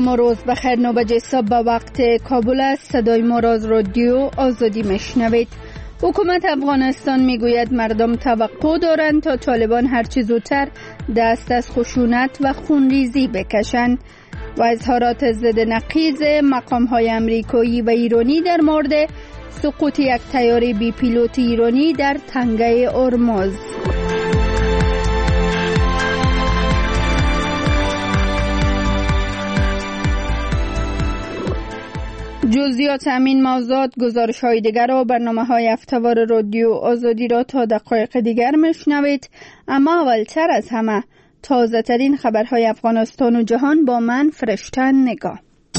سلام و روز بخیر. 9 صبح به وقت کابل است. صدای ما را از رادیو آزادی میشنوید. حکومت افغانستان میگوید مردم توقع دارند تا طالبان هرچه زودتر دست از خشونت و خونریزی بکشند و اظهارات ضد نقیض مقام‌های امریکایی و ایرانی در مورد سقوط یک طیاره بی پیلوت ایرانی در تنگه هرمز. جزئیات همین موضوعات، گزارش‌های دیگر و برنامه‌های هفته‌وار رادیو آزادی را تا دقایق دیگر میشنوید. اما اولتر از همه تازه‌ترین خبرهای افغانستان و جهان با من فرشته نگاه.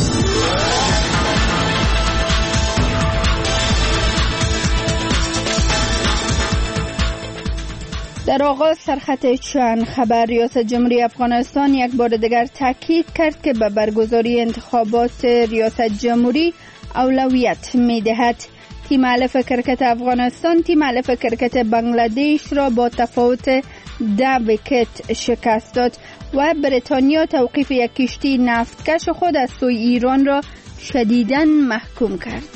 در آغاز سرخط چند خبر. ریاست جمهوری افغانستان یک بار دیگر تاکید کرد که به برگزاری انتخابات ریاست جمهوری اولویت می‌دهد. تیم علف کرکت افغانستان تیم علف کرکت بنگلادش را با تفاوت 10 ویکت شکست داد و بریتانیا توقیف یک کشتی نفتکش خود از سوی ایران را شدیداً محکوم کرد.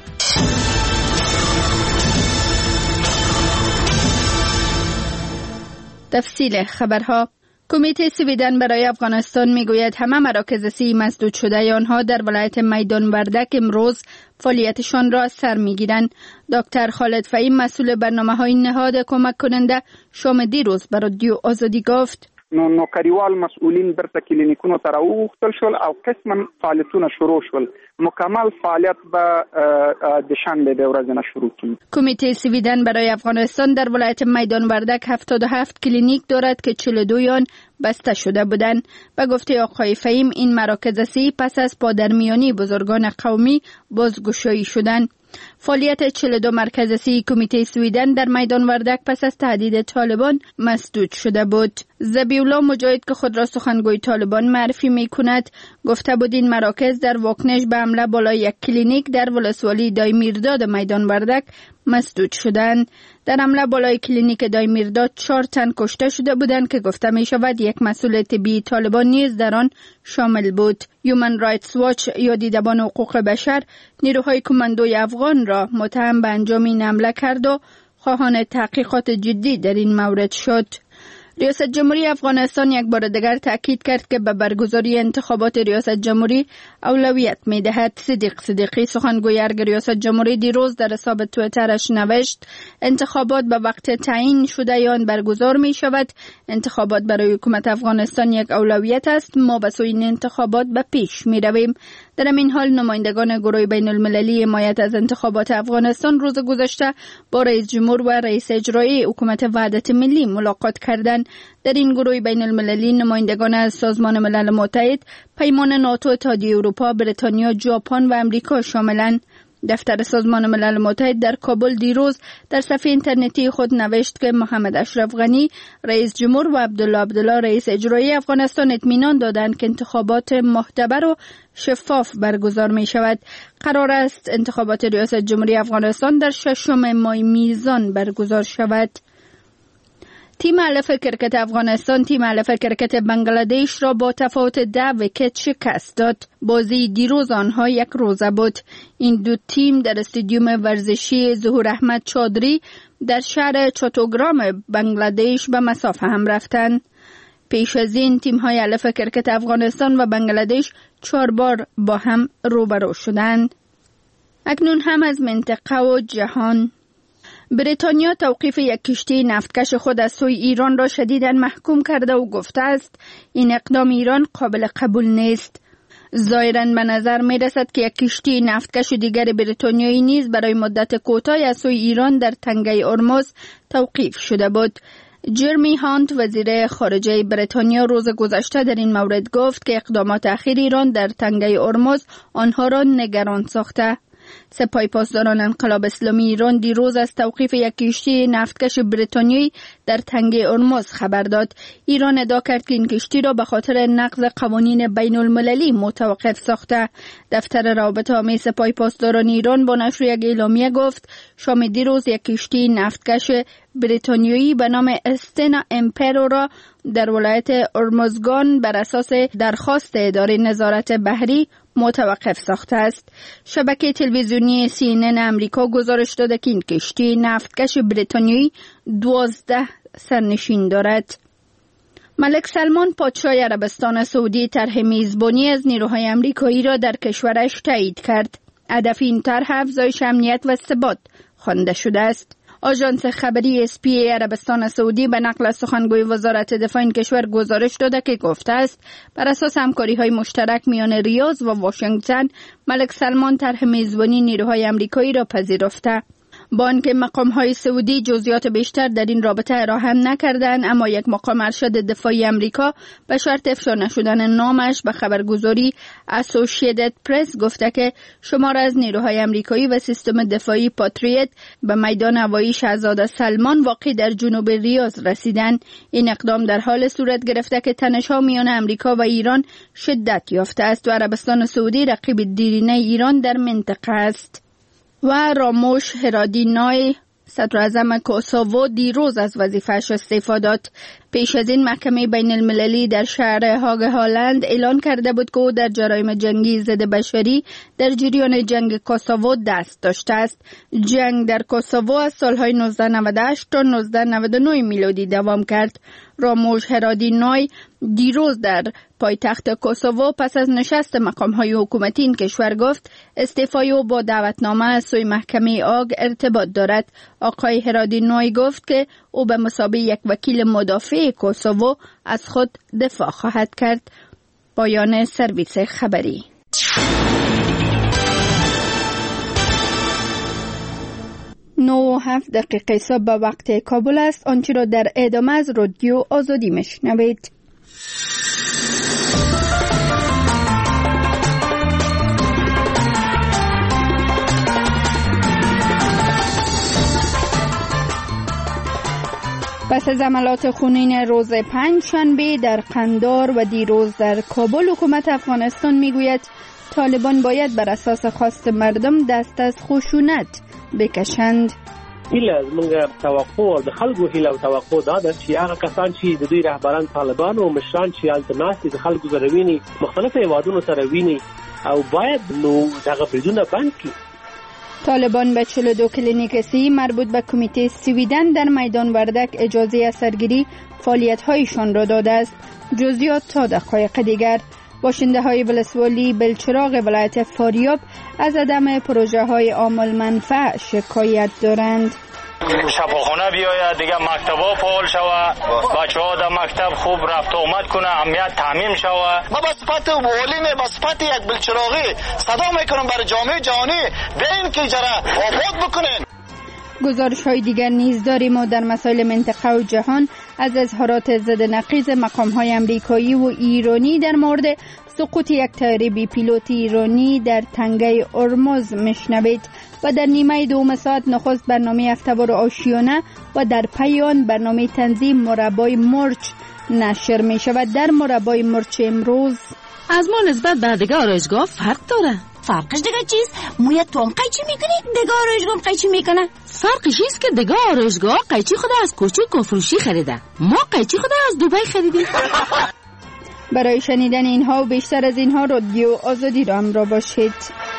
تفصیل خبرها. کمیته سویدن برای افغانستان میگوید همه مراکز سی مسدود شده آنها در ولایت میدان وردک امروز فعالیتشان را سر میگیرند. دکتر خالد فهیم مسئول برنامه‌های نهاد کمک کننده شام دیروز بر رادیو آزادی گفت نوکریوال مسئولین برته کلینیکونو ته راوغوښتل شول او قسما فعالیتونه شروع شول. مکمل فعالیت به دوشنبه د ورځې نه شروع کیږي. کمیته سویدن برای افغانستان در ولایت میدان وردک 77 کلینیک دارد که 42 آن بسته شده بودند. به گفته آقای فهیم این مراکز سی پس از پادرمیانی بزرگان قومی بازگشایی شدند. فعالیت 42 مرکز سی کمیته سویدن در میدان وردک پس از تهدید طالبان مسدود شده بود. ذبیح‌الله مجاهد که خود را سخنگوی طالبان معرفی می کند گفته بود این مراکز در واکنش به حمله بالای یک کلینیک در ولسوالی دایمیرداد میدان وردک مسدود شدند. در حمله بالای کلینیک دایمیرداد 4 تن کشته شده بودند که گفته می شود یک مسئول طبی طالبان نیز در آن شامل بود. هیومن رایتس واچ یا دیدبان حقوق بشر نیروهای کماندوی افغان را متهم به انجام این حمله کرد و خواهان تحقیقات جدی در این مورد شد. ریاست جمهوری افغانستان یک بار دیگر تاکید کرد که به برگزاری انتخابات ریاست جمهوری اولویت می‌دهد. صدیق صدیقی سخنگوی ارگ ریاست جمهوری دیروز در حساب توییترش نوشت انتخابات به وقت تعیین شده آن برگزار می‌شود. انتخابات برای حکومت افغانستان یک اولویت است. ما به سوی این انتخابات به پیش می‌رویم. در این حال نمایندگان گروه بین المللی حمایت از انتخابات افغانستان روز گذشته با رئیس جمهور و رئیس اجرایی حکومت وحدت ملی ملاقات کردند. در این گروه بین المللی نمایندگان از سازمان ملل متحد، پیمان ناتو، اتحادیه اروپا، بریتانیا، ژاپن و امریکا شاملند. دفتر سازمان ملل متحد در کابل دیروز در صفحه اینترنتی خود نوشت که محمد اشرف غنی رئیس جمهور و عبدالله رئیس اجرایی افغانستان اطمینان دادند که انتخابات معتبر و شفاف برگزار می شود. قرار است انتخابات ریاست جمهوری افغانستان در 6 ماه میزان برگزار شود. تیم علف کرکت افغانستان تیم علف کرکت بنگلادش را با تفاوت 10 ویکت شکست داد. بازی دیروز آنها یک روزه بود. این دو تیم در استادیوم ورزشی ظهور احمد چادری در شهر چاتوگرام بنگلادش به مسافه هم رفتند. پیش از این تیم‌های علف کرکت افغانستان و بنگلادش 4 بار با هم روبرو شدند. اکنون هم از منطقه و جهان. بریتانیا توقیف یک کشتی نفتکش خود از سوی ایران را شدیداً محکوم کرده و گفته است این اقدام ایران قابل قبول نیست. ظاهراً به نظر می رسد که یک کشتی نفتکش دیگر بریتانیایی نیز برای مدت کوتاهی از سوی ایران در تنگه هرمز توقیف شده بود. جرمی هانت وزیر خارجه بریتانیا روز گذشته در این مورد گفت که اقدامات اخیر ایران در تنگه هرمز آنها را نگران ساخته. سپاه پاسداران انقلاب اسلامی ایران دیروز از توقیف یک کشتی نفتکش بریتانیایی در تنگه هرمز خبر داد. ایران ادعا کرد که این کشتی را به خاطر نقض قوانین بین المللی متوقف ساخته. دفتر روابط عامه سپاه پاسداران ایران با نشر یک اعلامیه گفت شام دیروز یک کشتی نفتکش بریتانیایی به نام استنا امپرو را در ولایت ارمزگان بر اساس درخواست اداره نظارت بحری متوقف ساخته است. شبکه تلویزیونی CNN امریکا گزارش داده که این کشتی نفتکش بریتانیایی 12 سرنشین دارد. ملک سلمان پادشاه عربستان سعودی طرح میزبانی از نیروهای آمریکایی را در کشورش تایید کرد. هدف این طرح افزایش امنیت و ثبات خوانده شده است. آژانس خبری SP عربستان سعودی به نقل از سخنگوی وزارت دفاع این کشور گزارش داده که گفته است بر اساس همکاری‌های مشترک میان ریاض و واشنگتن، ملک سلمان طرح میزبانی نیروهای آمریکایی را پذیرفته. با آنکه مقام‌های سعودی جزئیات بیشتر در این رابطه ارائه نکردند، اما یک مقام ارشد دفاعی آمریکا به شرط افشا نشدن نامش به خبرگزاری اسوسییتد پرس گفته که شمار از نیروهای آمریکایی و سیستم دفاعی پاتریوت به میدان هوایی شاهزاده سلمان واقع در جنوب ریاض رسیدند. این اقدام در حال صورت گرفته که تنش‌ها میان آمریکا و ایران شدت یافته است و عربستان سعودی رقیب دیرینه ایران در منطقه است. و راموش هرادینای صدر اعظم کوسوو دیروز از وظیفه‌اش استعفا داد. پیش از این محکمه بین المللی در شهر هاگ هالند اعلان کرده بود که او در جرایم جنگی ضد بشری در جریان جنگ کوسوو دست داشته است. جنگ در کوسوو از سالهای 1998 تا 1999 میلادی دوام کرد. راموش هرادینای دیروز در پایتخت کوسوو پس از نشست مقام‌های حکومتی این کشور گفت استعفای او با دعوتنامه از سوی محکمه آگ ارتباط دارد. آقای هرادینای گفت که او به مثابه یک وکیل مدافع کوسوو از خود دفاع خواهد کرد. پایان سرویس خبری. 9:07 صبح به وقت کابل است. آنچه را در ادامه از رادیو آزادی میشنوید. پس از عملیات خونین روز پنجشنبه در قندار و دیروز در کابل، حکومت افغانستان میگوید طالبان باید بر اساس خواست مردم دست از خشونت بکشند. هیله زمونږ توقع او د خلکو هیله او توقع دا ده چې هغه کسان چې د دوی رهبران طالبان او مشران چې هلته ناست دي د خلکو سره ویني، مختلف هیوادونو سره ویني او باید نو دغه بریدونه بند کړي. طالبان به 42 کلینیک صحی مربوط به کمیته سویدن در میدان وردک اجازه اثرگیری فعالیت‌هایشان را داده است. جزئیات تا دقایق دیگر. باشنده های ولسوالی بلچراغ ولایت فاریاب از عدم پروژه های عامل منفع شکایت دارند. شفاخانه بیاید دیگه، مکتبا فعال شوه، بچه‌ها در مکتب خوب رفت آمد کنه، امنیت تامین شوه. ما به صفت معلم، به صفت یک بلچراغی صدا میکنم برای جامعه جهانی بیاین که جرا آباد بکنین. گزارش های دیگر نیز داریم و در مسائل منطقه و جهان از اظهارات ضد نقیض مقام های امریکایی و ایرانی در مورد سقوط یک طیاره بی پیلوت ایرانی در تنگه ارمز میشنوید و در نیمه دوم ساعت نخست برنامه هفته‌وار آشیانه و در پی آن برنامه تنظیم مربای مرچ نشر می شود. در مربای مرچ امروز از ما نسبت به دیگه آرایشگاه فرق داره. فرقش دیگه چیست؟ موی تو هم قیچی میکنی؟ دیگه آرایشگاه هم قیچی میکنه؟ فرقش ایست که دیگه آرایشگاه قیچی خود از کوچک و فروشی خریده، ما قیچی خود از دبی خریدیم. برای شنیدن اینها و بیشتر از اینها رادیو آزادی را همراه باشید.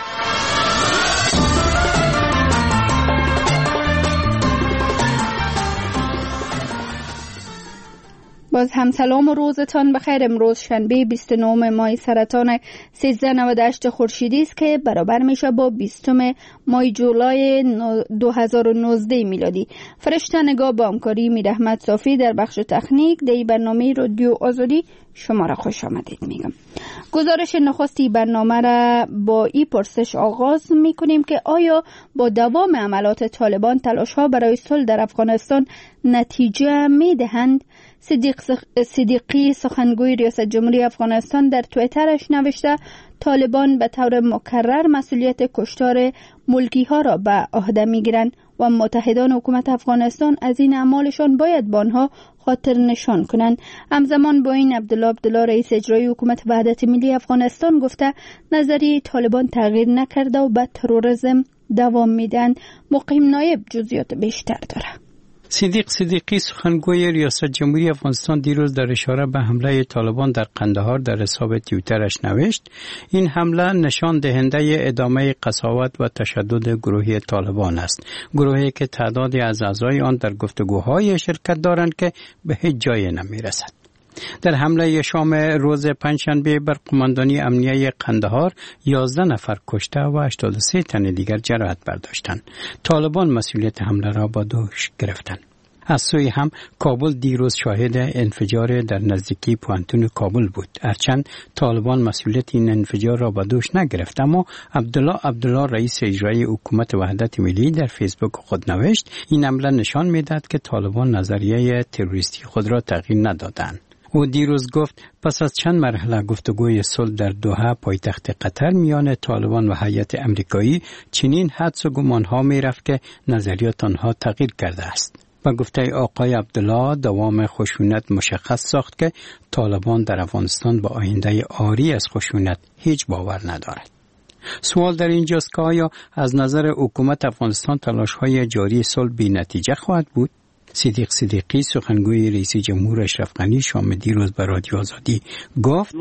باز هم سلام و روزتان بخیر. امروز شنبه 29 ماه سرطان 1398 خورشیدی است که برابر میشه با 20 ماه جولای 2019 میلادی. فرشته نگاه با همکاری میرحمت صافی در بخش تکنیک دی برنامه رادیو آزادی شما را خوش آمدید میگم. گزارش نخستی برنامه را با این پرسش آغاز میکنیم که آیا با دوام عملیات طالبان تلاش ها برای صلح در افغانستان نتیجه میدهند؟ صدیقی سخنگوی ریاست جمهوری افغانستان در توییترش نوشته طالبان به طور مکرر مسئولیت کشتار ملکی ها را به عهده میگیرند و متحدان حکومت افغانستان از این اعمالشان باید با آنها خاطر نشان کنند. همزمان با این عبدالله رئیس اجرایی حکومت وحدت ملی افغانستان گفته نظریه طالبان تغییر نکرده و به تروریسم دوام میدن. مقیم نایب جزئیات بیشتر داره. صدیق صدیقی سخنگوی ریاست جمهوری افغانستان دیروز در اشاره به حمله طالبان در قندهار در حساب توییترش نوشت این حمله نشان دهنده ادامه قساوت و تشدد گروهی طالبان است. گروهی که تعدادی از اعضای آن در گفتگوهای شرکت دارند که به هیچ جای نمیرسد. در حمله شام روز پنجشنبه بر قماندانی امنیه قندهار 11 نفر کشته و 83 تن دیگر جراحت برداشتند. طالبان مسئولیت حمله را به دوش گرفتند. از سوی هم کابل دیروز شاهد انفجار در نزدیکی پوانتون کابل بود. هرچند طالبان مسئولیت این انفجار را به دوش نگرفت، اما عبدالله رئیس اجرایی حکومت وحدت ملی در فیسبوک خود نوشت این حمله نشان می‌دهد که طالبان نظریه تروریستی خود را تغییر ندادند. او دیروز گفت پس از چند مرحله گفتگوی صلح در دوحه پایتخت قطر میان طالبان و هیئت امریکایی چنین حدس و گمان‌ها می‌رفت که نظریات آنها تغییر کرده است. و گفته آقای عبدالله دوام خشونت مشخص ساخت که طالبان در افغانستان با آینده عاری از خشونت هیچ باور ندارد. سوال در اینجاست که آیا از نظر حکومت افغانستان تلاش‌های جاری صلح بی نتیجه خواهد بود؟ صدیق صدیقی سخنگوی رئیس جمهور اشرف غنی شام دیروز به رادیو آزادی گفت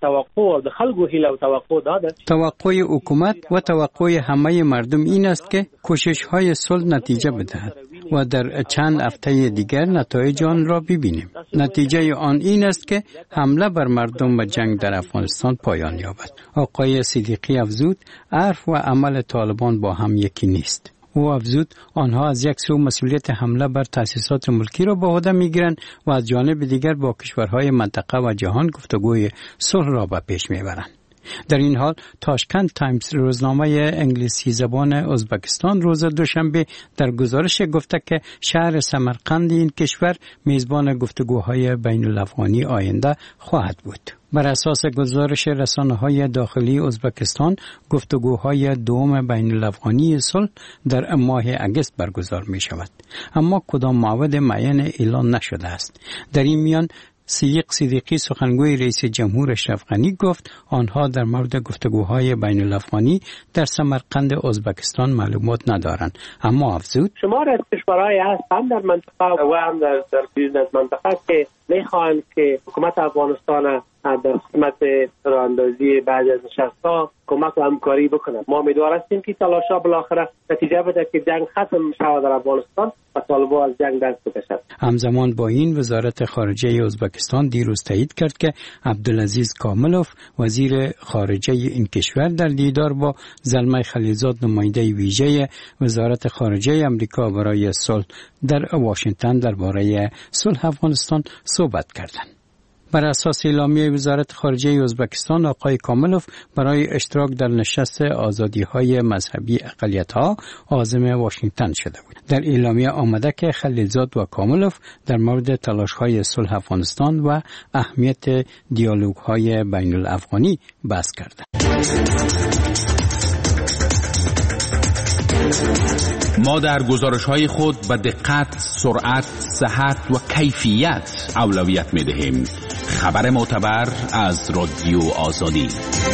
توقع حکومت و توقع همه مردم این است که کوشش‌های صلح نتیجه بدهد و در چند هفته دیگر نتایج آن را ببینیم. نتیجه آن این است که حمله بر مردم و جنگ در افغانستان پایان یابد. آقای صدیقی افزود حرف و عمل طالبان با هم یکی نیست. او افزود آنها از یک سو مسئولیت حمله بر تأسیسات ملکی را به عهده می‌گیرند و از جانب دیگر با کشورهای منطقه و جهان گفتگوی صلح را به پیش می‌برند. در این حال تاشکند تایمز روزنامه انگلیسی زبان ازبکستان روز دوشنبه در گزارش گفته که شهر سمرقند این کشور میزبان گفتگوهای بین الافغانی آینده خواهد بود. بر اساس گزارش رسانه‌های داخلی ازبکستان گفتگوهای دوم بین الافغانی صلح در ماه اگست برگزار می شود، اما کدام موعد معین اعلان نشده است. در این میان صدیق صدیقی سخنگوی رئیس جمهور اشرف غنی گفت آنها در مورد گفتگوهای بین الافغانی در سمرقند ازبکستان معلومات ندارند، اما افزود شمار از کشورهای هست هم در منطقه و هم در بیرون از منطقه که میخواهند که حکومت افغانستان در قسمت راهاندازی بعضی از نشست‌ها کمک و همکاری بکنند. ما امیدوار هستیم که تلاش‌ها بالاخره نتیجه بده که جنگ ختم شود در افغانستان و طالبان از جنگ دست بکشند. همزمان با این وزارت خارجه ازبکستان دیروز تایید کرد که عبدالعزیز کاملوف وزیر خارجه این کشور در دیدار با زلمه خلیلزاد نماینده ویژه وزارت خارجه آمریکا برای صلح در واشنگتن درباره صلح افغانستان صحبت کردند. بر اساس اعلامیه وزارت خارجه ازبکستان آقای کاملوف برای اشتراک در نشست آزادی‌های مذهبی اقلیت‌ها عازم واشنگتن شده بود. در اعلامیه آمده که خلیلزاد و کاملوف در مورد تلاش‌های صلح افغانستان و اهمیت دیالوگ‌های بین الافغانی بحث کردند. ما در گزارش‌های خود به دقت، سرعت، صحت و کیفیت اولویت می‌دهیم. خبر معتبر از رادیو آزادی.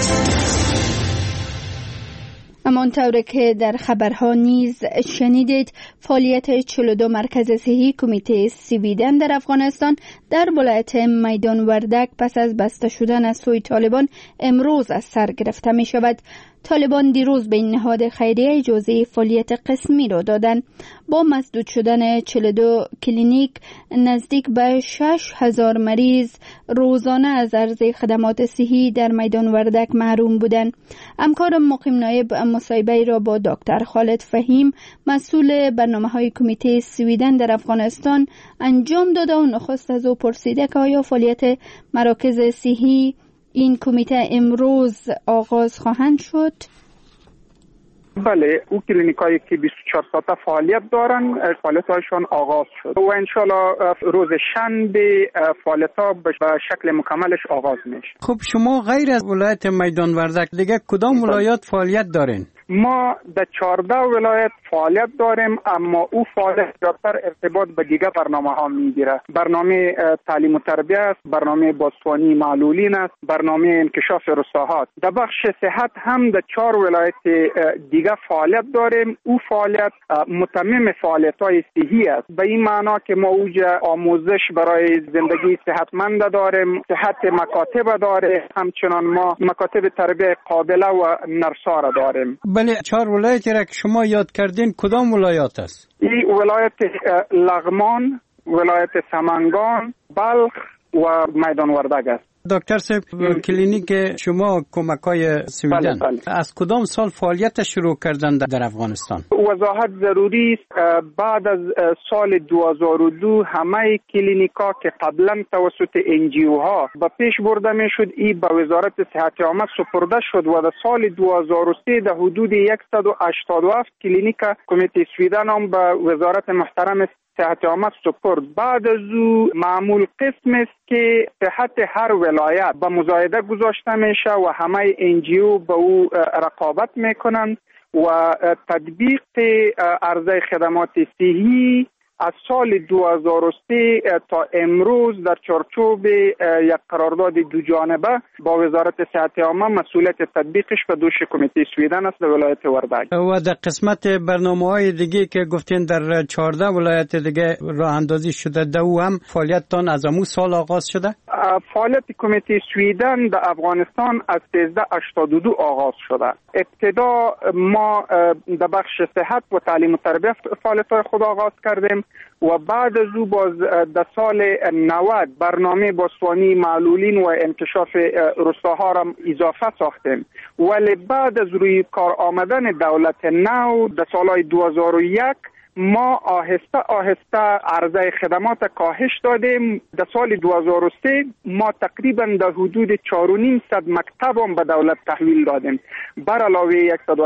همانطور که در خبرها نیز شنیدید، فعالیت 42 مرکز صحی کمیته سویدن در افغانستان در ولایت میدان وردک پس از بسته شدن از سوی طالبان امروز از سر گرفته می شود. طالبان دیروز به این نهاد خیریه اجازه فعالیت قسمی را دادند. با مسدود شدن 42 کلینیک نزدیک به 6,000 مریض روزانه از عرضه خدمات صحی در میدان وردک محروم بودند. همکار مقیم نایب مصاحبه را با دکتر خالد فهیم مسئول برنامه‌های کمیته سویدن در افغانستان انجام داده و نخست از او پرسیده که آیا فعالیت مراکز صحی این کمیته امروز آغاز خواهند شد؟ بله، او کلینیکایی که 24 ساعته فعالیت دارن فعالیت‌هایشان آغاز شد و انشالله روز شنبه فعالیت‌ها به شکل مکملش آغاز میشه. خب شما غیر از ولایت میدان وردک دیگه کدام ولایات فعالیت دارین؟ ما در 14 ولایت فعالیت داریم، اما او فعالیت بیشتر ارتباط به دیگر برنامه‌ها میگیره. برنامه تعلیم و تربیت است، برنامه بازسازی معلولین است، برنامه انکشاف رساهات. در بخش صحت هم در 4 ولایت دیگر فعالیت داریم. او فعالیت متمم فعالیت‌های صحی است، به این معنا که ما اوج آموزش برای زندگی صحتمند داریم، صحت مکاتب داریم، همچنان ما مکاتب تربیت قابله و نرسا را داریم. بله، 4 ولایتی را که شما یاد کردین کدام ولایات است؟ این ولایت لغمان، ولایت سمنگان، بلخ و میدان وردگ است. دکتر صاحب، کلینیک شما کمک‌های سویدن از کدام سال فعالیت شروع کردن در افغانستان؟ وضاحت ضروری است. بعد از سال 2002 همه کلینیک‌ها که قبلا توسط NGO ها به پیش برده می‌شد این به وزارت صحت عامه سپرده شد و در سال 2003 در حدود 187 کلینیک کمیته سویدن هم به وزارت محترم صحت عامه سپرد. بعد از او معمول قسم است که صحت هر ولایت به مزایده گذاشته میشه و همه NGO به او رقابت میکنند و تطبیق عرضه خدمات صحی از سال 2003 تا امروز در چارچوب یک قرارداد دو جانبه با وزارت صحت عامه مسئولیت تطبیقش به دوش کمیته سویدن است در ولایت وردگ. و در قسمت برنامه‌های دیگه که گفتین در 14 ولایت دیگه راه اندازی شده، در او هم فعالیتتان از امو سال آغاز شده؟ فعالیت کمیته سویدن در افغانستان از 1382 آغاز شده. ابتدا ما در بخش صحت و تعلیم و تربیت فعالیت‌های خود آغاز کردیم و بعد از او باز در سال 90 برنامه بازسازی معلولین و انکشاف رساها را اضافه ساختیم. ولی بعد از روی کار آمدن دولت نو در سالهای 2001 ما آهسته آهسته عرضه خدمات کاهش دادیم. در سال 2003 ما تقریبا در حدود 4.5 مکتب هم به دولت تحویل دادیم، بر علاوه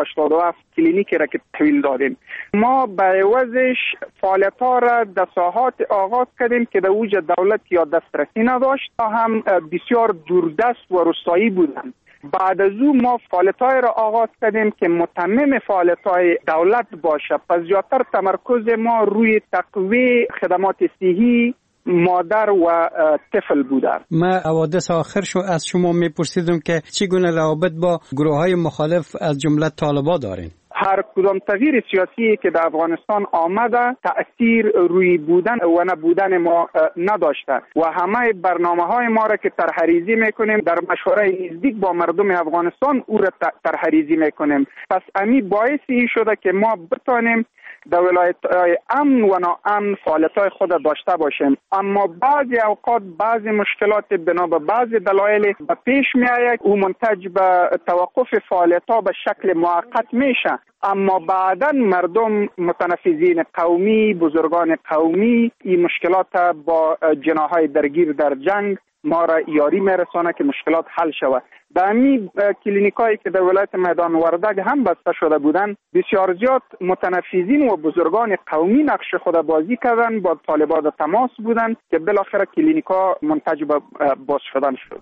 187 کلینیکی را که تحویل دادیم. ما به عوضش فعالیت‌ها را در ساحات آغاز کردیم که در اوج دولت یا دسترسی نداشت، هم بسیار دوردست و روستایی بودند. بعد از او ما فعالیت‌های را آغاز کردیم که متمم فعالیت‌های دولت باشه. پس زیادتر تمرکز ما روی تقویه خدمات صحی مادر و طفل بوده. من حوادث آخر از شما میپرسیدم که چگونه روابط با گروه‌های مخالف از جمله طالبان دارین؟ هر کدام تغییر سیاسی که در افغانستان آمده تأثیر روی بودن و نبودن ما نداشته و همه برنامه‌های ما را که طرح‌ریزی میکنیم در مشوره نزدیک با مردم افغانستان او را طرح‌ریزی میکنیم. پس امی باعثی شده که ما بتانیم در ولایت‌های امن و ناامن فعالیت‌های خود داشته باشیم. اما بعضی اوقات بعضی مشکلات بنا به بعضی دلایل به پیش می‌آید او منتج به توقف فعالیت‌ها به شکل موقت میشه، اما بعداً مردم متنفذین قومی، بزرگان قومی این مشکلات با جناح‌های درگیر در جنگ ما را یاری میرسانه که مشکلات حل شود. در این کلینیکایی که در ولایت میدان وردگ هم بسته شده بودند بسیار زیاد متنفذین و بزرگان قومی نقش خود بازی کردند، با طالبان در تماس بودند که بالاخره کلینیکا منتج به باز شدن شد.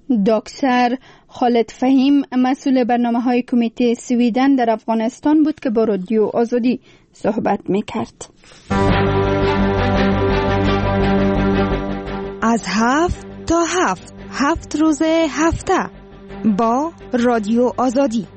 دکتر خالد فهیم مسئول برنامه‌های کمیته سویدن در افغانستان بود که با رادیو آزادی صحبت می‌کرد. از 7 تا 7 روز هفته با رادیو آزادی.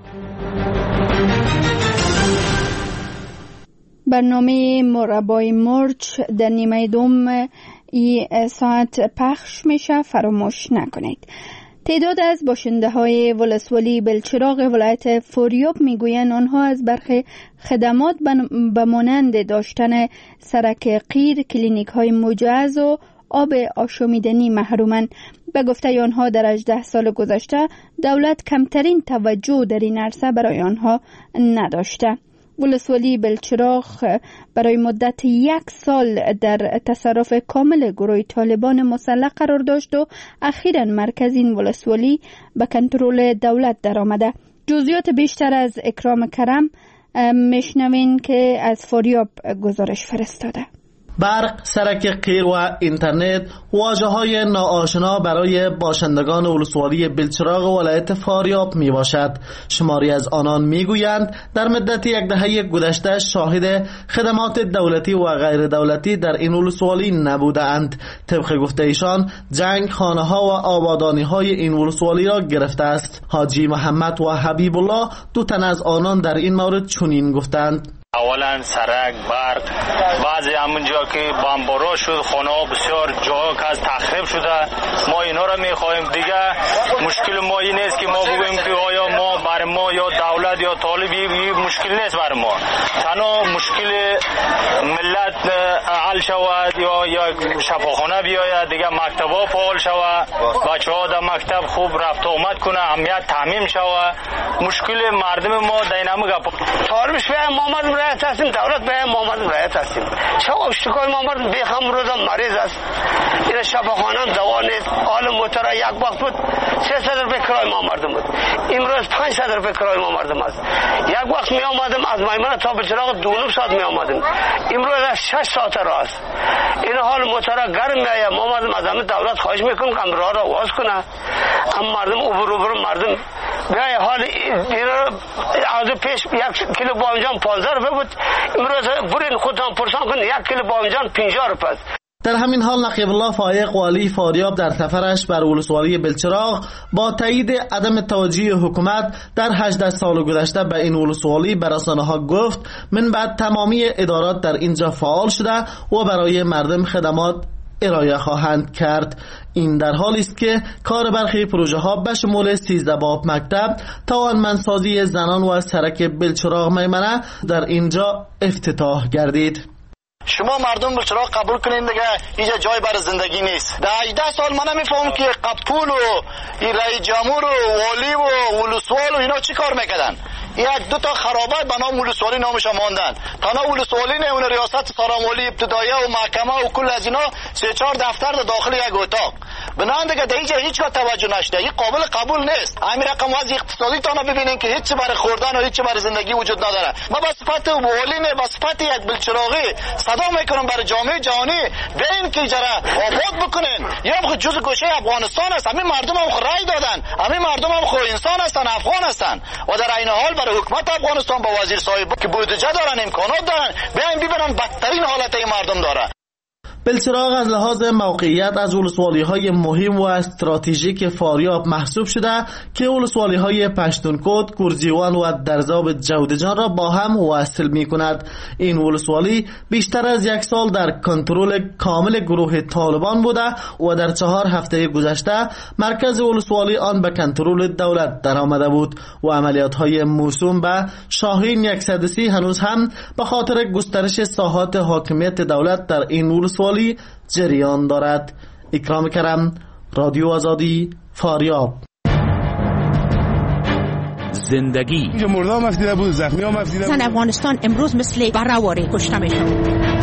برنامه مربای مرچ در نیمه دوم ای ساعت پخش میشه، فراموش نکنید. تعداد از باشنده های ولسوالی بلچراغ ولایت فوریاب میگویند آنها از برخی خدمات به مانند داشتن سرک قیر، کلینیک های مجهز و آب آشامیدنی محرومند. به گفته آنها در 18 سال گذشته دولت کمترین توجه در این عرصه برای آنها نداشته. ولسوالی بلچراغ برای مدت 1 سال در تصرف کامل گروه طالبان مسلح قرار داشت و اخیراً مرکز این ولسوالی به کنترل دولت درآمده. جزئیات بیشتر از اکرام کرم میشنوین که از فوریاب گزارش فرستاده. برق، سرک قیر و اینترنت واژه‌های ناآشنا برای باشندگان ولسوالی بلچراغ ولایت فاریاب می باشد. شماری از آنان می گویند در مدت یک دهه گذشته شاهد خدمات دولتی و غیر دولتی در این ولسوالی نبودند. طبق گفته ایشان جنگ خانه ها و آبادانی های این ولسوالی را گرفته است. حاجی محمد و حبیب الله دو تن از آنان در این مورد چنین گفتند: اولا سرک، برق، بعضی همونجا که بمبارا شد خانه ها بسیار جاها که از تخریب شده، ما اینا را میخواهیم. دیگه مشکل ما این نیست که ما بگوییم که آیا ما بر ما یا دولت یا طالبی مشکل نیست بر ما. تنها مشکل ملت حل شود یا شفاخانه بیاید، دیگه مکتب ها فعال شود، بچه ها در مکتب خوب رفت آمد کنه، امنیت تامین شود. مشکل مردم ما دینامو گپ طالبش محمد رایت هستیم، دولت به محمد رایت هستیم. چه اشتکای محمد بیخم روزا مریض است، این شفاخانه دوا نیست. حال موتر یک وقت بود 300 روپیه کرای ما مردم بود، امروز 500 روپیه کرای ما مردم است. یک وقت می آمدیم از میمنه تا بلچراغ 2.5 ساعت می آمدیم، امروز 6 ساعت راه است. این حال موتر گرم میآید. ما مردم از همه دولت خواهش میکنیم که راه را واز کنه. اما مردم اوبر مردم بیای حال از پیش 1 کیلو باونجان 15 روپیه بود، امروز برین خودتان پرسان کن 1 کیلو باونجان 50 روپیه است. در همین حال نقیب الله فایق والی فاریاب در سفرش بر ولسوالی بلچراغ با تایید عدم توجه حکومت در 18 سال گذشته به این ولسوالی به رسانه‌ها گفت من بعد تمامی ادارات در اینجا فعال شده و برای مردم خدمات ارائه خواهند کرد. این در حالی است که کار برخی پروژه ها به شمول 13 باب مکتب، توانمندسازی زنان و سرک بلچراغ میمنه در اینجا افتتاح گردید. شما مردم بلچراغ قبول کنین دیگه، اینجا جای برای زندگی نیست. در 18 سال من نمیفهمم که قپول و رئیس جمهور و والی و ولسوال و اینا چی کار میکردن. یک دو تا خرابات به نام ولسوالی نامش ماندن. تنها ولسوالی نه، اون ریاست سراموالی ابتداییه و محکمه و کل از اینا 3-4 دفتر در داخل یک اتاق. بنان دیگه در اینجا هیچ وقت توجه نشده. این قابل قبول نیست. همین رقم وضع اقتصادی تانا ببینین که هیچ برای خوردن و هیچ برای زندگی وجود نداره. ما به صفت والی نه، به صفت یک بلچراغی صدا میکنم برای جامعه جهانی بیاین که جرا آباد بکنین. اینا خود جزء گوشه افغانستان است. همین مردم هم خود رای دادن، همین مردم هم خود انسان هستن، افغان هستن و در این حال برای حکومت افغانستان با وزیر صاحب که بودجه دارن، امکانات دارن، بیاین ببینن بدترین حالت این مردم داره. بلچراغ از لحاظ موقعیت از ولسوالی‌های مهم و استراتژیک فاریاب محسوب شده که ولسوالی‌های پشتونکوت، گرجیوان و درزاب جودجان را با هم وصل می‌کند. این ولسوالی بیشتر از 1 سال در کنترل کامل گروه طالبان بوده و در 4 هفته گذشته مرکز ولسوالی آن به کنترل دولت درآمده بود و عملیات‌های موسوم به شاهین 130 هنوز هم به خاطر گسترش ساحات حاکمیت دولت در این ولسوالی جریان دارد. اکرام کرم، رادیو آزادی، فاریاب. زندگی مردم مفیده بود، زخمی ها مفیده بود. زن افغانستان امروز مثل برهواره کشته میشن.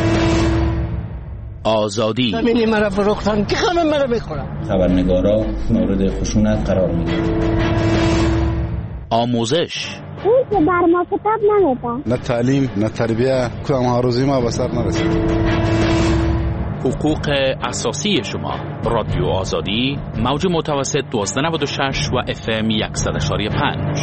آزادی زمینی مرا فروختن که همه مرا بخورن. خبرنگارا مورد خشونت قرار میگیرن. آموزش اون که بر ما کتاب نمیده. نه تعلیم نه تربیه، کدام هاروزی ما به سر نرسید. حقوق اساسی شما. رادیو آزادی، موج متوسط 1296 و FM 100.5.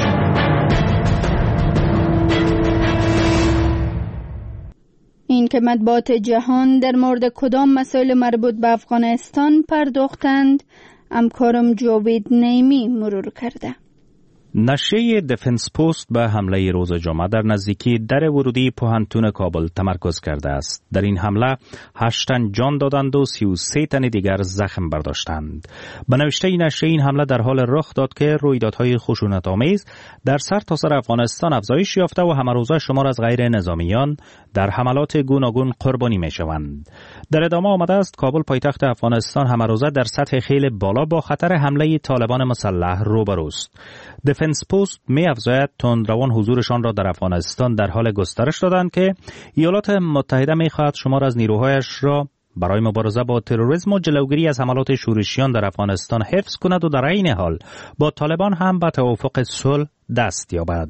این که مطبوعات جهان در مورد کدام مسائل مربوط به افغانستان پرداختند، همکارم جاوید نیمی مرور کرده. نشریه دفنس پست به حمله روز جمعه در نزدیکی در ورودی پوهنتون کابل تمرکز کرده است. در این حمله 8 تن جان دادند و 33 تن دیگر زخم برداشتند. به نوشته این نشریه این حمله در حال رخ داد که رویدادهای خشونت‌آمیز در سرتاسر افغانستان افزایش یافته و همه روزه شمار از غیر نظامیان در حملات گوناگون قربانی می‌شوند. در ادامه آمده است کابل پایتخت افغانستان همه روزه در سطح خیلی بالا با خطر حمله طالبان مسلح روبروست. دفنس پست می افزاید تندروان حضورشان را در افغانستان در حال گسترش دادند که ایالات متحده می خواهد شمار از نیروهایش را برای مبارزه با تروریسم و جلوگیری از حملات شورشیان در افغانستان حفظ کند و در عین حال با طالبان هم به توافق صلح دست یابد.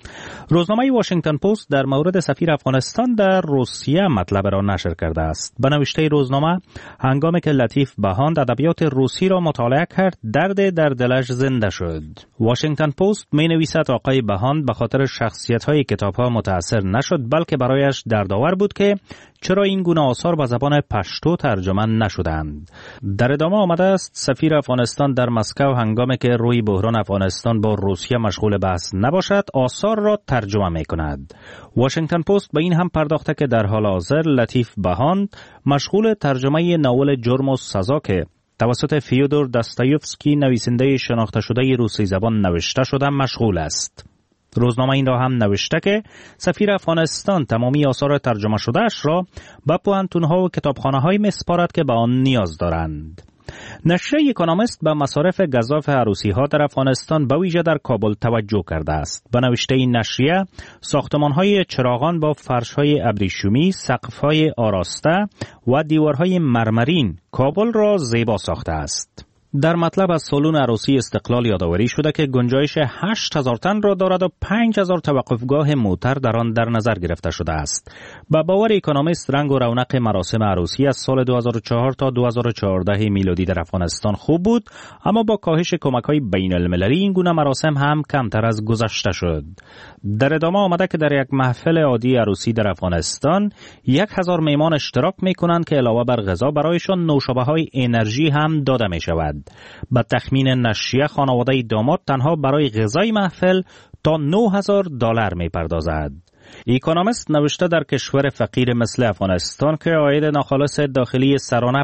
روزنامه واشنگتن پست در مورد سفیر افغانستان در روسیه مطلب را نشر کرده است. به نوشته روزنامه، هنگامی که لطیف بهاند ادبیات روسی را مطالعه کرد، درد در دلش زنده شد. واشنگتن پست می نویسد آقای بهاند به خاطر شخصیت‌های کتاب‌ها متأثر نشد، بلکه برایش دردآور بود که چرا این گونه آثار به زبان پشتو ترجمه نشدند. در ادامه آمده است سفیر افغانستان در مسکو هنگامی که روی بحران افغانستان با روسیه مشغول بحث نباشد، آثار را ترجمه می کند. واشنگتن پست به این هم پرداخته که در حال حاضر لطیف بهاند مشغول ترجمه ناول جرم و سزا که توسط فیودور داستایوفسکی نویسنده شناخته شده روسی زبان نوشته شده مشغول است. روزنامه این را هم نوشته که سفیر افغانستان تمامی آثار ترجمه شده اش را به پوهنتون‌ها و کتابخانه‌های می‌سپارد که به آن نیاز دارند. نشریه اکونومیست به مصارف گزاف عروسی‌ها در افغانستان به ویژه در کابل توجه کرده است. به نوشته این نشریه، ساختمان‌های چراغان با فرش‌های ابریشمی، سقف‌های آراسته و دیوارهای مرمرین کابل را زیبا ساخته است. در مطلب از سالن عروسی استقلال یادآوری شده که گنجایش 8,000 تن را دارد و 5,000 توقفگاه موتر در آن در نظر گرفته شده است. با باور اکونومیست، رنگ و رونق مراسم عروسی از سال 2004 تا 2014 میلادی در افغانستان خوب بود، اما با کاهش کمک‌های بین‌المللی این گونه مراسم هم کمتر از گذشته شد. در ادامه آمده که در یک محفل عادی عروسی در افغانستان 1,000 میهمان اشتراک می‌کنند که علاوه بر غذا برایشان نوشابه‌های انرژی هم داده می‌شود. با تخمین نشریه، خانواده داماد تنها برای غذای محفل تا $9,000 می‌پردازد. اکونومیست نوشته در کشور فقیر مثل افغانستان که عاید ناخالص داخلی سرانه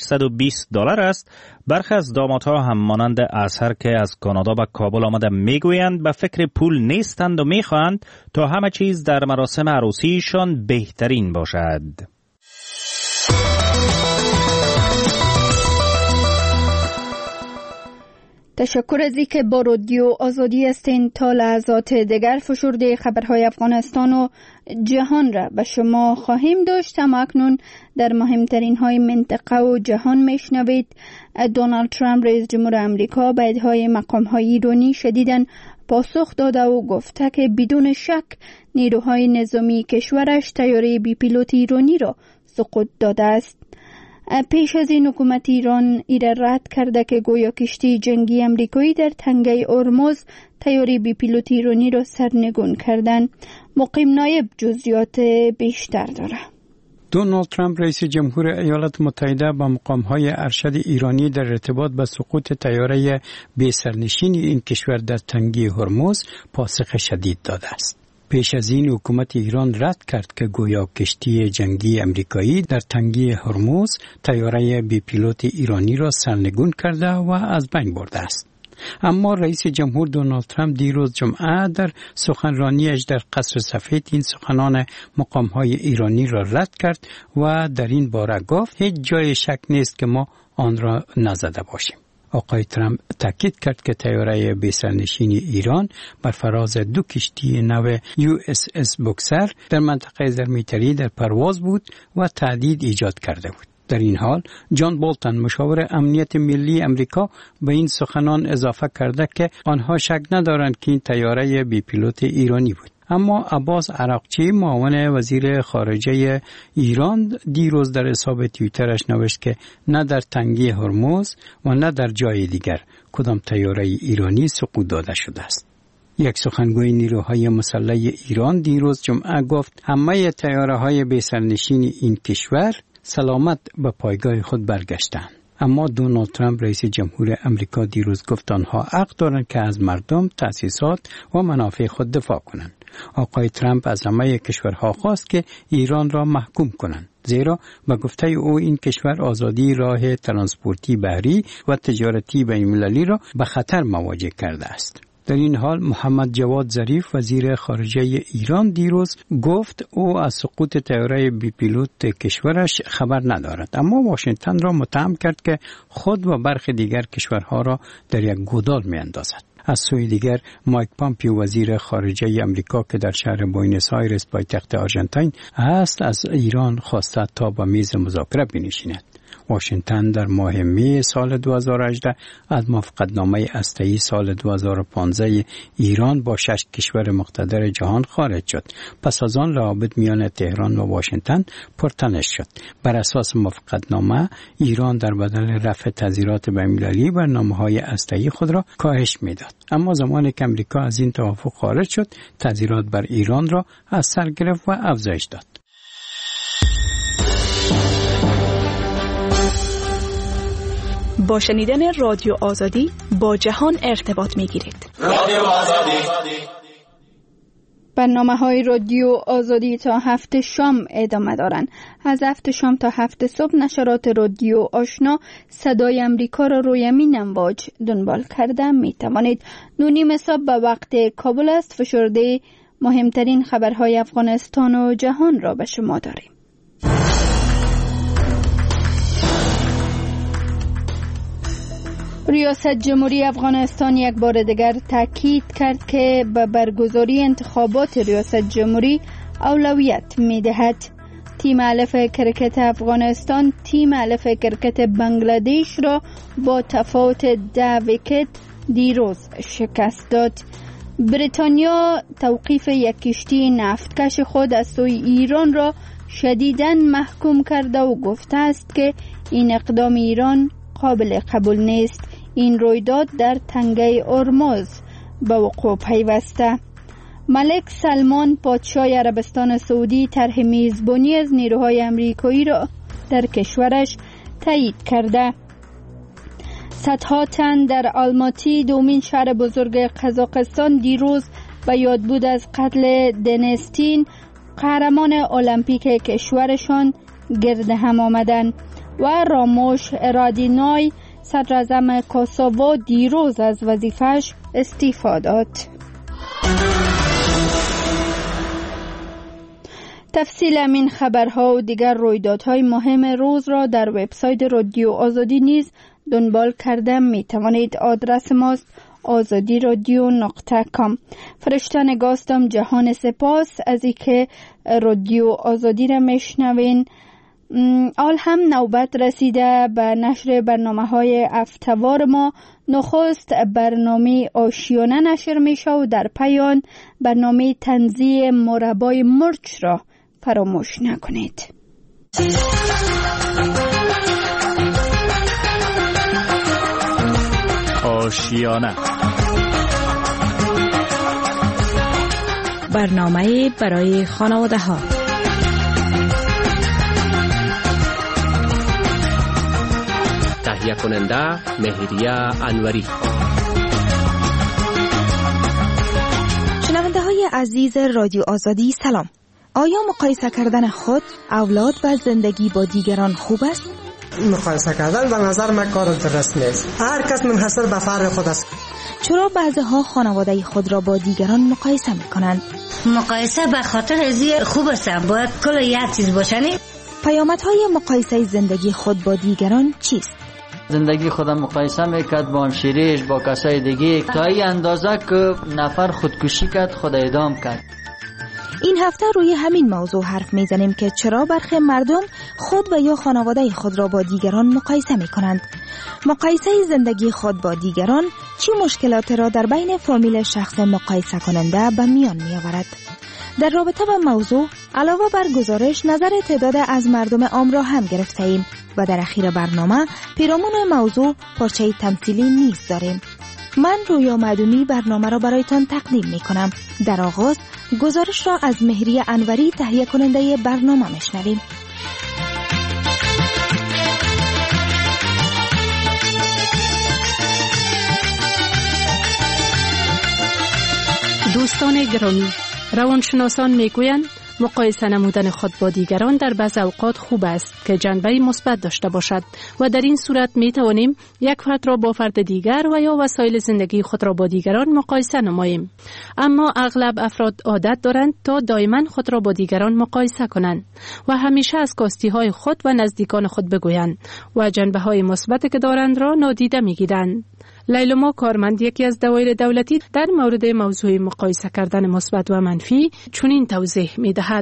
$520 است، برخی از دامادها هم مانند اظهر که از کانادا به کابل آمده میگویند به فکر پول نیستند و میخواهند تا همه چیز در مراسم عروسیشان بهترین باشد. تشکر از اینکه با رادیو آزادی هستین. تا لحظات دیگر فشرده خبرهای افغانستان و جهان را به شما خواهیم داشت. اما اکنون در مهمترین های منطقه و جهان میشنوید. دونالد ترامپ رئیس جمهور امریکا به ادعای مقام های ایرانی شدیداً پاسخ داده و گفته که بدون شک نیروهای نظامی کشورش طیاره بی پیلوت ایرانی را سقوط داده است. پیش از این حکومت ایران ایره رد کرده که گویا کشتی جنگی امریکایی در تنگه هرمز طیاره بی پیلوت ایرانی را سرنگون کردند. مقیم نایب جزئیات بیشتر داره. دونالد ترامپ رئیس جمهور ایالات متحده با مقام‌های ارشد ایرانی در ارتباط به سقوط طیاره بی سرنشین این کشور در تنگه هرمز پاسخ شدید داده است. پیش از این حکومت ایران رد کرد که گویا کشتی جنگی امریکایی در تنگه هرمز طیاره بی پیلوت ایرانی را سرنگون کرده و از بین برده است. اما رئیس جمهور دونالد ترامپ دیروز جمعه در سخنرانیش در قصر سفید این سخنان مقام‌های ایرانی را رد کرد و در این باره گفت هیچ جای شک نیست که ما آن را نزده باشیم. آقای ترامپ تاکید کرد که طیاره بی‌سرنشین ایران بر فراز 2 کشتی نو USS بوکسر در منطقه زرمیتری در پرواز بود و تهدید ایجاد کرده بود. در این حال جان بولتن مشاور امنیت ملی امریکا به این سخنان اضافه کرده که آنها شک ندارند که این طیاره بی پیلوت ایرانی بود. اما عباس عراقچی معاون وزیر خارجه ایران دیروز در حساب توییترش نوشت که نه در تنگه هرمز و نه در جای دیگر کدام طیاره ایرانی سقوط داده شده است. یک سخنگوی نیروهای مسلح ایران دیروز جمعه گفت همه طیاره‌های بی‌سرنشین این کشور سلامت به پایگاه خود برگشتند. اما دونالد ترامپ رئیس جمهور امریکا دیروز گفت آنها حق دارند که از مردم، تأسیسات و منافع خود دفاع کنند. آقای ترامپ از همه کشورها خواست که ایران را محکوم کنند، زیرا به گفته او این کشور آزادی راه ترانسپورتی بحری و تجارتی بین‌المللی را به خطر مواجه کرده است. در این حال محمد جواد ظریف وزیر خارجه ایران دیروز گفت او از سقوط طیاره بی پیلوت کشورش خبر ندارد، اما واشنگتن را متهم کرد که خود و برخی دیگر کشورها را در یک گودال می‌اندازد. از سوی دیگر مایک پامپیو وزیر خارجه امریکا که در شهر بوئنوس آیرس پایتخت آرژانتین است از ایران خواسته تا به میز مذاکره بنشیند. واشنگتن در ماه می سال 2018 از موافقتنامه هسته‌ای سال 2015 ایران با 6 کشور مقتدر جهان خارج شد. پس از آن روابط میان تهران و واشنگتن پرتنش شد. بر اساس موافقتنامه ایران در بدل رفع تضییعات بین‌المللی برنامه‌های هسته‌ای خود را کاهش میداد. اما زمانی که امریکا از این توافق خارج شد، تضییعات بر ایران را از سر گرفت و افزایش داد. با شنیدن رادیو آزادی با جهان ارتباط می‌گیرید. رادیو آزادی. برنامه‌های رادیو آزادی تا 7 شام ادامه دارند. از 7 شام تا 7 صبح نشرات رادیو آشنا صدای امریکا را روی مین امواج دنبال کرده می توانید. 9:30 صبح به وقت کابل است. فشرده مهمترین خبرهای افغانستان و جهان را به شما داریم. ریاست جمهوری افغانستان یک بار دیگر تاکید کرد که به برگزاری انتخابات ریاست جمهوری اولویت می‌دهد. تیم الف کرکت افغانستان تیم الف کرکت بنگلادش را با تفاوت 10 ویکت دیروز شکست داد. بریتانیا توقیف یک کشتی نفتکش خود از سوی ایران را شدیداً محکوم کرده و گفته است که این اقدام ایران قابل قبول نیست. این رویداد در تنگه هرمز به وقوع پیوسته. ملک سلمان پادشاه عربستان سعودی طرح میزبانی از نیروهای امریکایی را در کشورش تایید کرده. صدها تن در آلماتی دومین شهر بزرگ قزاقستان دیروز به یادبود از قتل دنیستین قهرمان المپیک کشورشان گرد هم آمدند و راموش رادینای صدراعظم کوسوو دیروز از وظیفه‌اش استعفا داد. تفصیل این خبرها و دیگر رویدادهای مهم روز را در وبسایت رادیو آزادی نیز دنبال کرده می توانید. آدرس ماست azadi.radio.com. فرشته نگاستم جهان سپاس از اینکه رادیو آزادی را میشنوین. حال هم نوبت رسیده به نشر برنامه‌های هفته‌وار ما. نخست برنامه آشیانه نشر میشه و در پایان برنامه تنزیه مربای مرچ را فراموش نکنید. آشیانه برنامه برای خانواده ها. تهیه کننده مهریه انوری. شنونده های عزیز رادیو آزادی سلام. آیا مقایسه کردن خود، اولاد و زندگی با دیگران خوب است؟ مقایسه کردن به نظر من کار درست نیست. هر کس منحصر به فرد خود است. چرا بعضها خانواده خود را با دیگران مقایسه می‌کنند؟ مقایسه به خاطر ازی خوب است. باید کل یک چیز باشنی. پیامدهای مقایسه زندگی خود با دیگران چیست؟ زندگی خودم مقایسه میکرد با همشیریش، با کسای دیگه، تا این اندازه که نفر خودکشی کرد، خود اعدام کرد. این هفته روی همین موضوع حرف میزنیم که چرا برخی مردم خود و یا خانواده خود را با دیگران مقایسه میکنند. مقایسه زندگی خود با دیگران چه مشکلاتی را در بین فامیل شخص مقایسه کننده به میان میآورد؟ در رابطه با موضوع علاوه بر گزارش نظر تعداد از مردم عام را هم گرفته ایم و در اخیر برنامه پیرامون موضوع پارچه تمثیلی نیز داریم. من رویا معدومی برنامه را برایتان تقدیم می کنم. در آغاز گزارش را از مهریه انوری تهیه کننده برنامه میشنویم. دوستان گرامی، روانشناسان میگویند مقایسه نمودن خود با دیگران در بعض اوقات خوب است که جنبه مثبت داشته باشد و در این صورت می توانیم یک فرد را با فرد دیگر و یا وسایل زندگی خود را با دیگران مقایسه نماییم. اما اغلب افراد عادت دارند تا دائما خود را با دیگران مقایسه کنند و همیشه از کاستی های خود و نزدیکان خود بگویند و جنبه های مثبت که دارند را نادیده می گیرند. لیلما کارمند، یکی از دوایر دولتی، در مورد موضوع مقایسه کردن مثبت و منفی چنین توضیح می دهد.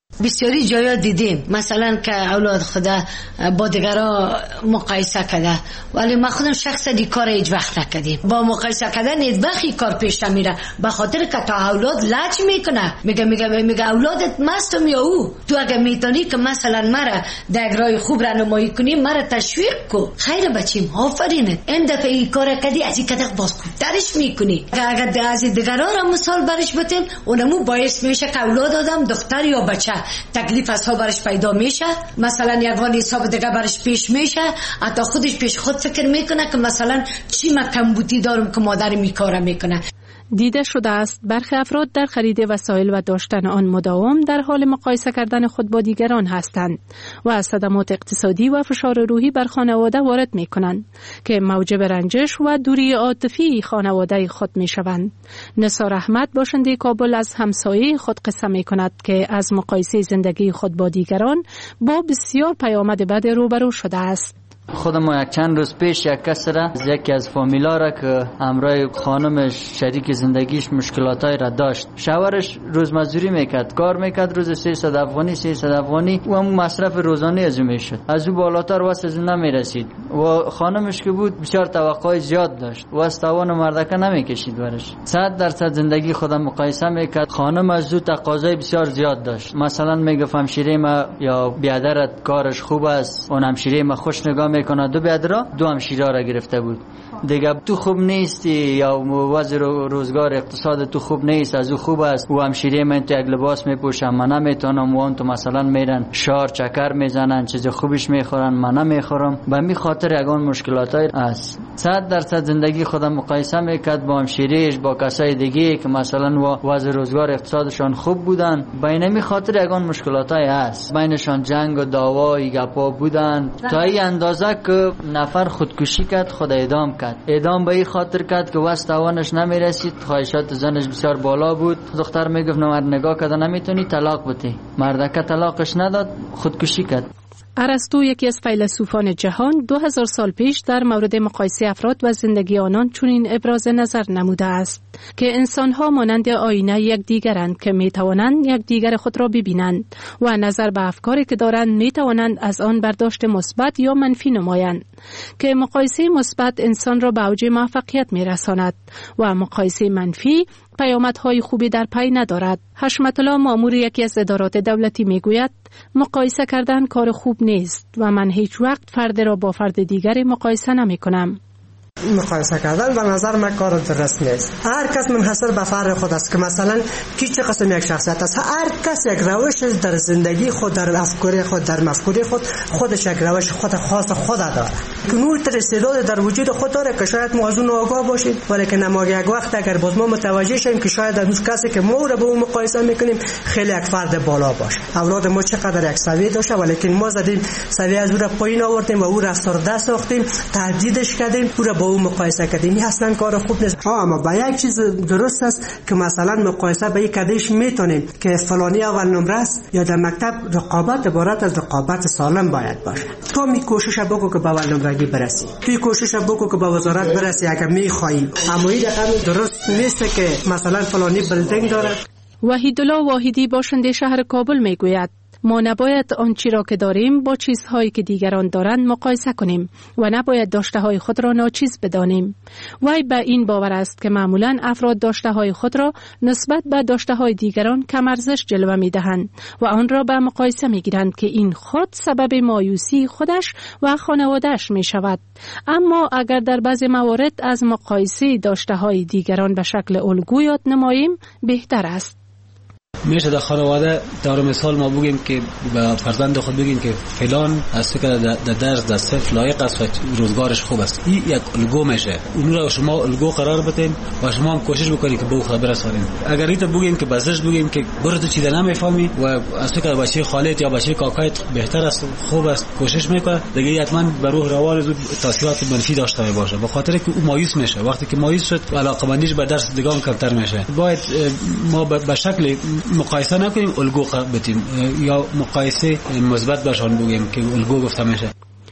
بسیاری جایا دیدیم مثلا که اولاد خدا با دیگران مقایسه کرده، ولی ما خودم شخصا دی کار هیچ وقت نکردیم. با مقایسه کردن هیچ وقت کار پیش نمیره، به خاطر که تا اولاد لج میکنه، میگه اولادت مستم یا او، تو اگه میتونی که مثلا مرا در راه خوب رهنمایی کنی، مرا تشویق کو. خیر بچیم، آفرینت، این دفعه این کار کردی، از این کدق باز درش میکنی. اگر از دیگران را مثال برش بتیم، اونمو باعث میشه که اولاد آدم دختر یا بچه تکلیف از ها برش پیدا میشه، مثلا یگان حساب دیگه برش پیش میشه، حتی خودش پیش خود فکر میکنه که مثلا چی من کمبودی دارم که مادر میکاره میکنه. دیده شده است برخی افراد در خرید وسایل و داشتن آن مداوم در حال مقایسه کردن خود با دیگران هستند و از صدمات اقتصادی و فشار روحی بر خانواده وارد می کنند که موجب رنجش و دوری عاطفی خانواده خود می شوند. نثار احمد باشنده کابل از همسایه خود قصه می کند که از مقایسه زندگی خود با دیگران با بسیار پیامد بد روبرو شده است. خودم یک چند روز پیش یک کس را از یکی از فامیلا را که همراه خانمش شریک زندگیش مشکلاتای را داشت، شوهرش روزمزدوری میکرد، کار میکرد، روز 300 افغانی و هم مصرف روزانه از او میشد، از او بالاتر واسه از نمیرسید و خانمش که بود بسیار توقعای زیاد داشت و از توان مردکه نمیکشید برش. 100% زندگی خودم مقایسه میکرد، خانم از او تقاضای بسیار زیاد داشت، مثلا میگفت همشیره ما یا بیادرت کارش خوب است، اون همشیره ما خوش نگاه میکنه، دو بیادرها دو همشیره را گرفته بود، دیگه تو خوب نیستی یا وضع روزگار اقتصاد تو خوب نیست، از او خوب است، و همشیره من تو یک لباس میپوشم من نمیتونم، و اون تو مثلا میرن شار چکر میزنن چیز خوبش میخورن من نمیخورم، به می خاطر یگان مشکلاتای است. 100% زندگی خودم مقایسه میکرد با همشیرهش، با کسای دیگه که مثلا وضع روزگار اقتصادشان خوب بودن، بین می خاطر یگان مشکلاتای است، بینشان جنگ و دعوای گپا بودن تا این اندازه که نفر خودکشی کرد، خود اعدام کرد. اعدام به این خاطر کرد که واسه توانش نمیرسید، خواهشات زنش بسیار بالا بود، دختر میگفت نه مرد نگاه کرده نمیتونی طلاق بدی، مردکه طلاقش نداد، خودکشی کرد. ارسطو یکی از فیلسوفان جهان 2000 سال پیش در مورد مقایسه افراد و زندگی آنان چنین ابراز نظر نموده است که انسان‌ها مانند آینه یکدیگرند که می‌توانند یکدیگر خود را ببینند و نظر به افکاری که دارند می‌توانند از آن برداشت مثبت یا منفی نمایند، که مقایسه مثبت انسان را به اوج موفقیت می‌رساند و مقایسه منفی پیامدهای خوبی در پی ندارد. حشمت الله مامور یکی از ادارات دولتی میگوید مقایسه کردن کار خوب نیست و من هیچ وقت فرد را با فرد دیگری مقایسه نمی کنم. مقایسه کردن به نظر من کار درست نیست. هر کس منحصر به فرد خود است که مثلا کی چه قسم یک شخصیت است، هر کس یک روش در زندگی خود، در افکار خود، در مفکوره خود، خودش یک روش خود خاص خود داره که نور تر استعداد در وجود خود داره که شاید ما از اون آگاه باشیم، ولی که نما یک وقت اگر باز ما متوجه شیم که شاید اون کسی که ما رو با اون مقایسه میکنیم خیلی یک فرد بالا باشه، اولاد ما چقدر یک سویه داشته ولی که ما زدیم سویه از او را پایین آوردیم و او را افسرده ساختیم، تهدیدش کردیم، او را با اون مقایسه کردیم. این اصلا کار خوب نیست. اما با یک چیز درست است که مثلا مقایسه به یک کدیش میتونیم که فلانی اول نمره است، یا در مکتب رقابت عبارت از رقابت سالم باید باشه. تو می کوشش بکو که به اول نمرگی برسی، توی کوشش بکو که به وزارت برسی اگر میخوایی، اما این رقم درست نیست که مثلا فلانی بلدنگ داره. وحیدالله واحدی باشنده شهر کابل میگوید ما نباید آنچه را که داریم با چیزهایی که دیگران دارند مقایسه کنیم و نباید داشته‌های خود را ناچیز بدانیم. وی به این باور است که معمولاً افراد داشته‌های خود را نسبت به داشته‌های دیگران کم ارزش جلوه می‌دهند و آن را به مقایسه می‌گیرند که این خود سبب مایوسی خودش و خانواده‌اش می‌شود. اما اگر در بعضی موارد از مقایسه داشته‌های دیگران به شکل الگو یاد نماییم بهتر است. میشه در خانواده دار مثال ما بگیم که به فرزند خود بگیم که فلان از فکر در درس در صفر لایق است و روزگارش خوب است، این یک الگو میشه، اون را شما الگو قرار بدین و شما هم کوشش بکنید که به او خبر رسانید. اگر اینو بگیم که بازش بگیم که برو تو چیزا نمیفهمی و از فکر بچه خالت یا بچه کاکایت بهتر است خوب است کوشش میکنه، دیگه حتما به روح روان زود تاثیرات منفی داشته باشه، به خاطر که او مایوس میشه. وقتی که مایوس شد علاقه‌مندیش به درس دیگه هم کمتر میشه. باید ما به شکل مقایسه نکنیم، الگو بدیم یا مقایسه مثبت باشون بگیم که الگو گفته میشه.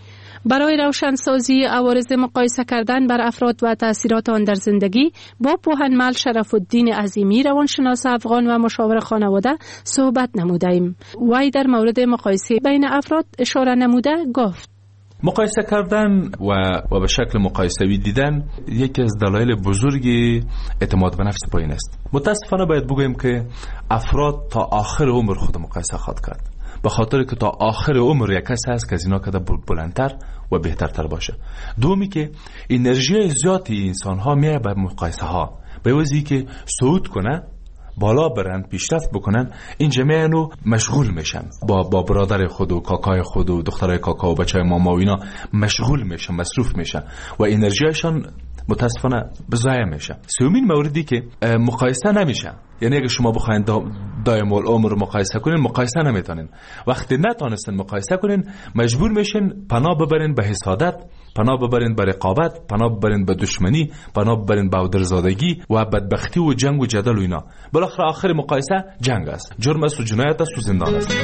برای روشنسازی عوارض مقایسه کردن بر افراد و تأثیرات آن در زندگی با پوهنمل شرف الدین عظیمی روانشناس افغان و مشاور خانواده صحبت نمودیم. وی در مورد مقایسه بین افراد اشاره نموده گفت: مقایسه کردن و به شکل مقایسوی دیدن یکی از دلایل بزرگی اعتماد به نفس پایین است. متاسفانه باید بگویم که افراد تا آخر عمر خود مقایسه خواهد کرد، به خاطر که تا آخر عمر یک کس هست که از اینا کده بلندتر و بهترتر باشه. دومی که انرژی زیادی انسان ها میه به مقایسه ها، به وجهی که صعود کنه، بالا برن، پیشرفت بکنن، این جمعه نو مشغول میشن با برادر خود و کاکای خود و دخترای کاکا و بچهای ماما و اینا مشغول میشن، مصروف میشن و انرژیشان متاسفانه بضایع میشه. سومین موردی که مقایسه نمیشه، یعنی اگه شما بخواید دائم العمر مقایسه کنین، مقایسه نمیتونین. وقتی نتونستین مقایسه کنین، مجبور میشین پناه ببرین به حسادت، پناه ببرین به رقابت، پناه ببرین به دشمنی، پناه ببرین به درزادگی و بدبختی و جنگ و جدل و اینا. بالاخره آخر مقایسه جنگ است، جرم است و جنایت است و زندان است.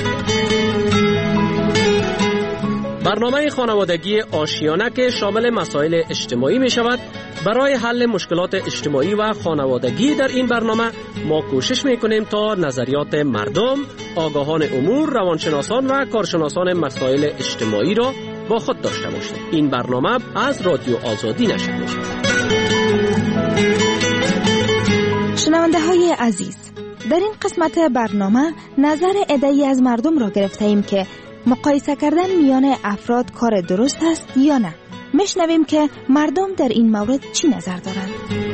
برنامه خانوادگی آشیانه که شامل مسائل اجتماعی می شود، برای حل مشکلات اجتماعی و خانوادگی در این برنامه ما کوشش می کنیم تا نظریات مردم، آگاهان امور، روانشناسان و کارشناسان مسائل اجتماعی را با خود داشته باشیم. این برنامه از رادیو آزادی نشر می شود. شنونده های عزیز، در این قسمت برنامه نظر عده‌ای از مردم را گرفته ایم که مقایسه کردن میان افراد کار درست است یا نه. میشنویم که مردم در این مورد چی نظر دارند.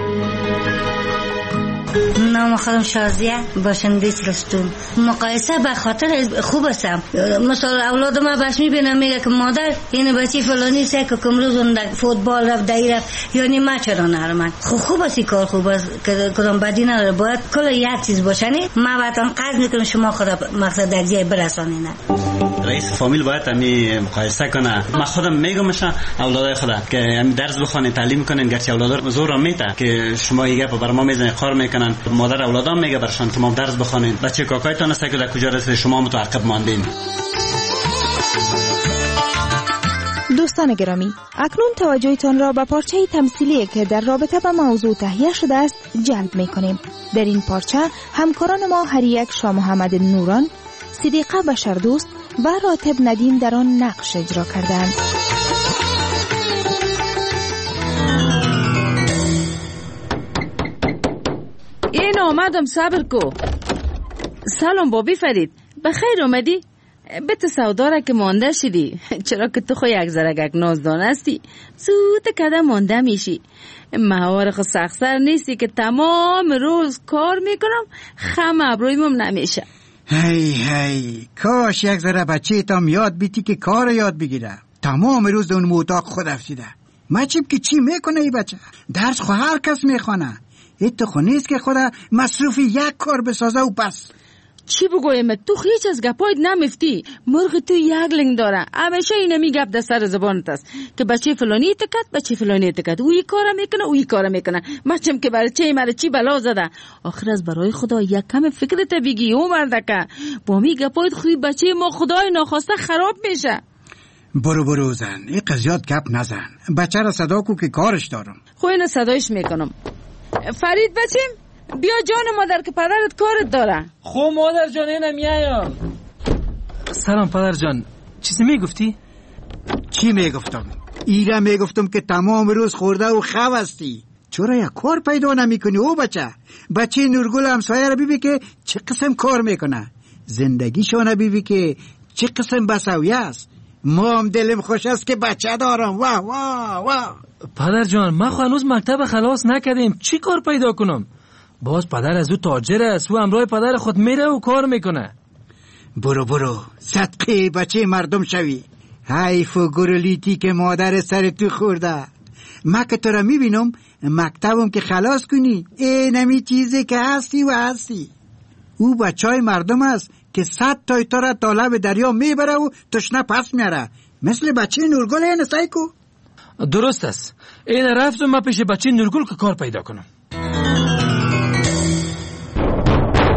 نام خودم شازیه باشنده رستون. مقایسه به خاطر خوب است. مثلا اولاد ما بس میبینم میگه که مادر این بچی فلانی سه که امروز اون فوتبال رفت دایی رفت، یعنی ما چرا نرم. خوب است کار، خوب است که کدام بدی نداره. باید کل یک چیز باشنی. ما وقتا قصد میکنم شما خود مقصد در جای برسانید. رئیس فامیل باید همی مقایسه کنه. من خودم میگم مثلا اولادای خدا که همی درس بخونن، تعلیم کنن، گرچه اولادا زور میته که شما ایگه بر ما میزنه کار میکنن، مادر اولادام میگه برشان تمام درس بخونین، بچه کاکایتان است که در کجا رسید شما متعقب ماندین. دوستان گرامی، اکنون توجهتان را به پارچه تمثیلی که در رابطه با موضوع تهیه شده است جلب میکنیم. در این پارچه همکاران ما هر یک شاه محمد نوران، صدیقه بشردوست و راتب ندیم در آن نقش اجرا کردند. این آمدم، صبر کو. سلام بابی فرید، بخیر اومدی؟ به تو سوداره که مانده شدی، چرا که تو خو یک زرگک نازدان هستی، زود کده مانده میشی. مهار خو سخسر نیستی که تمام روز کار میکنم، خم ابرویم نمیشه. هی کاش یک ذره بچه تام یاد بیتی که کار یاد بگیره. تمام روز اون موتاق خود افسیده. مچیب که چی میکنه ای بچه؟ درس خو هر کس میخونه، ایتو خو نیست که خدا مصروف یک کار بسازه و بس. چی بگویم؟ تو هیچ از گپاید نمیفتی. مرغ تو یک لنگ داره، همیشه اینه میگپ در سر زبانت است که بچه فلانی تکت، بچه فلانی تکت، او یک کارا میکنه، او یک کارا میکنه. مچم که برای چه مرا چی بلا زده. آخر از برای خدا یک کم فکرت بگی او مردکه. با می گپاید خوی بچه ما خدای ناخواسته خراب میشه. برو زن، این قضیات گپ نزن. بچه را صدا کو که کارش دارم. خو اینو صدایش میکنم. فرید بچیم، بیا جان مادر که پدرت کارت داره. خو مادر جان اینم میایم. سلام پدر جان، چیزی میگفتی؟ چی میگفتم؟ ایره میگفتم که تمام روز خورده و خو هستی. چرا یک کار پیدا نمیکنی او بچه نورگل همسایه را بیبی که چه قسم کار میکنه، زندگیشونه بیبی که چه قسم بسویه است. ما هم دلم خوش است که بچه دارم. واه پدر جان، ما هنوز مکتب خلاص نکردیم، چی کار پیدا کنم؟ باز پدر از او تاجر است و همراه پدر خود میره و کار میکنه. برو صدقه بچه مردم شوی. حیف و گرلیتی که مادر سر تو خورده. ما که تو را میبینم مکتبم که خلاص کنی، اینمی چیزی که هستی. او بچه های مردم است که 100 تای تو را تا لب دریا میبره و تشنه پس میاره، مثل بچه نورگل. این سایکو درست است. این رفتم ما پیش بچه نورگل که کار پیدا کنم.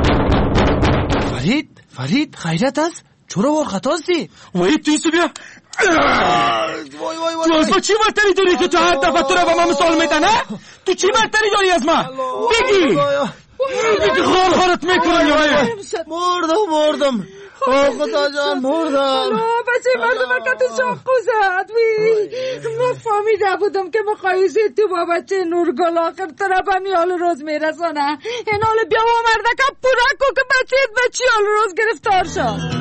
فرید خیرت است؟ چرا ور خطاستی؟ وای تویسو بیا. تو چی برتری داری که تو هر دفعه تو رو با من مثال میدنه؟ تو چی برتری داری از من؟ بگی خورت میکنم یا نه؟ مردم خدا جان مردم. بچه مردم که تو چاقو زد. من فهمیده بودم که مقایسه تو با بچه نورگل آخر طرف همی حال روز میرسانه. این حال بیا و مرده که پورا کو که بچه حال روز گرفتار شد.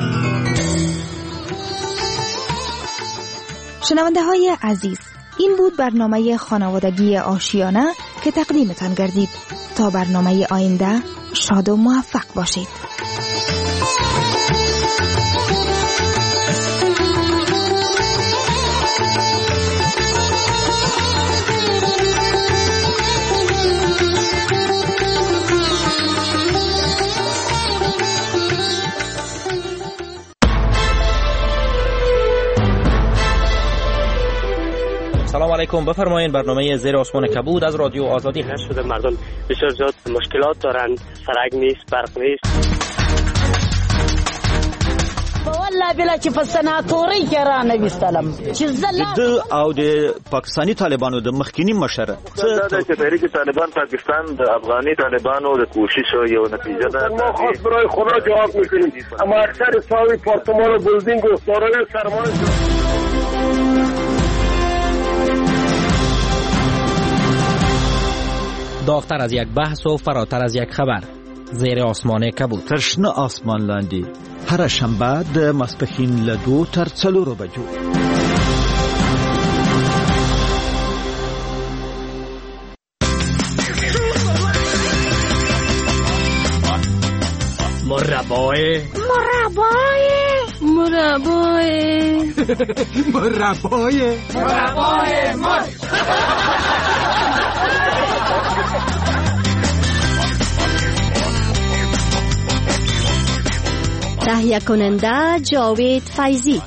شنونده های عزیز، این بود برنامه خانوادگی آشیانه که تقدیمتان گردید. تا برنامه آینده شاد و موفق باشید. سلام علیکم، بفرمایید. برنامه زیر آسمان کبود از رادیو آزادی هست. شده مردم بسیار زیاد مشکلات دارند، سرک نیست، برق نیست. والله بلا چې په سناتوري کې را نویستلم چې د او د پاکستانی طالبانو د مخکینی مشر دا چې تحریک طالبان پاکستان د افغاني طالبانو د کوششو یو نتیجه ده. ما خاص برای خدا جواب میکنیم، اما اکثر ساوی پارتمان و بلدینگ و دارای سرمایه داغتر از یک بحث و فراتر از یک خبر. زیر آسمان کبود. تشنه آسمان لاندی. هر شنبه د ماسپښین له 2 تر 4 بجو. مربای تهیه کننده جاوید فیضی.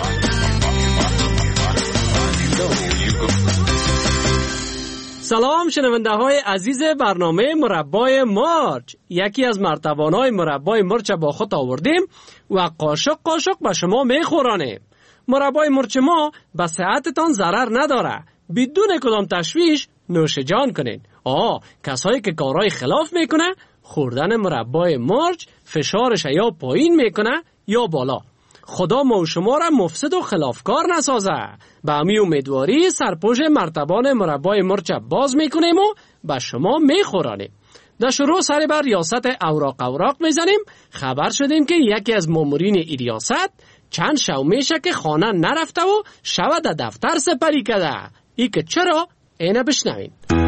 سلام شنونده های عزیز برنامه مربای مرچ. یکی از مرتبانهای مربای مرچ با خود آوردیم و قاشق به شما میخورانیم. مربای مرچ ما به صحتتان ضرر نداره. بدون کدام تشویش نوش جان کنین. کسایی که کارهای خلاف میکنه خوردن مربای مرچ فشارش یا پایین میکنه یا بالا. خدا ما و شما را مفسد و خلافکار نسازه. به امی امیدواری سرپوش مرتبان مربای مرچ باز میکنیم و به شما میخورانیم. در شروع سری بر ریاست اوراق میزنیم. خبر شدیم که یکی از مامورین این ریاست چند شو میشه که خانه نرفته و شو در دفتر سپری کرده. ای که چرا؟ اینه بشنوین.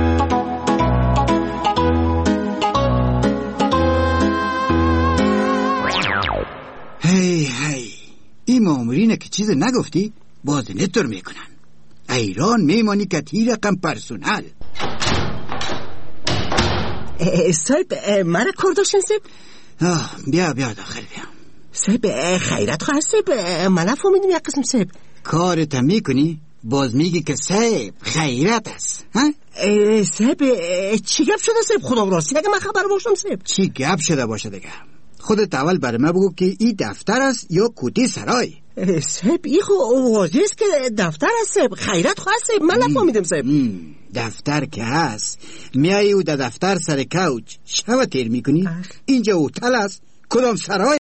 هی این مامورینه که چیز نگفتی باز نتر میکنن. ایران میمانی که تی رقم پرسونل. صاحب مرا کار داشتن صاحب؟ بیا داخل بیا. صاحب خیرت خواه صاحب، من نفهمیدم یک قسم صاحب. کارت میکنی باز میگی که صاحب خیرت است. صاحب چی گپ شده صاحب؟ خدا براستی اگه من خبر باشم صاحب. چی گپ شده باشه دیگه؟ خودت اول برای من بگو که این دفتر است یا کوتی سرای؟ صاحب ای خو واضح است که دفتر است صاحب. خیرت خواه صاحب، من نفهمیدم صاحب. دفتر که هست میایی و در دفتر سر کوچ شو تیر میکنی. اینجا هتل است، کدام سرای؟